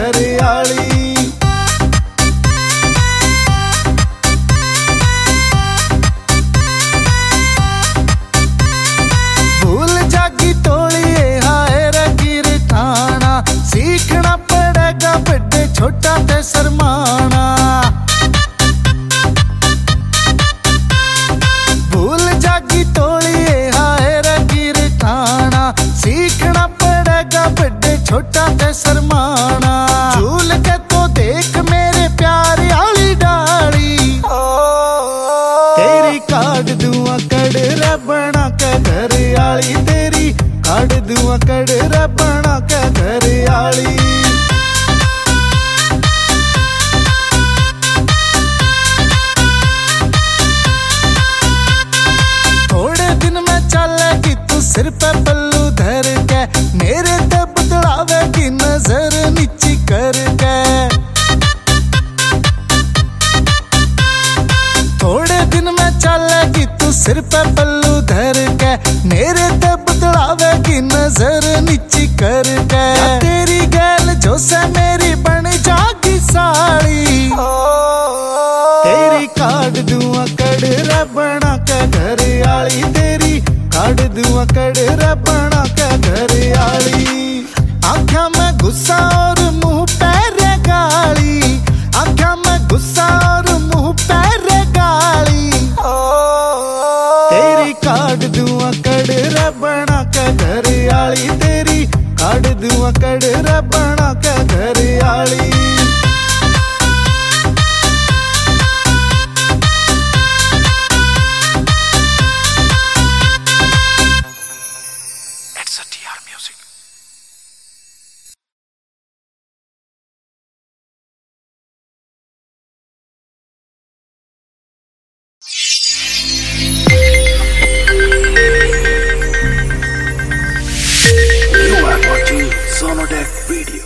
घर आली। भूल जागी तोलिए हाय रकीर ठाना, सीखना पड़ेगा बड़े छोटा ते शर्माना। भूल जागी तोलिए हाय रकीर ठाना, सीखना पड़ेगा बड़े छोटा ते शर्माना। झूल के तो देख मेरे प्यार आली डाली, तेरी काट दूं कड़ रे बना के घर आली, तेरी काट दूं कड़ रे बना के घर आली। थोड़े दिन में चलेगी तू सिर पे पल्लू धर के, मेरे ते बदलावेगी नजर नीची करके। थोड़े दिन में चलेगी तू सिर पे पल्लू धर के, मेरे ते बदलावेगी नजर नीची करके। तेरी गैल जो से मेरी बन जागी साली, तेरी काट दूं कड़ रे बना के घर आली, तेरी काट दूं कड़ रे बना के घर आली। आँखों में गुस्सा और मुंह पे गाली, आँखों में गुस्सा और मुंह पे गाली, तेरी काट दूं कड़ रे बना के घर आली, तेरी काट दूं कड़ रे बना के घर आली। You are watching Sonodec video.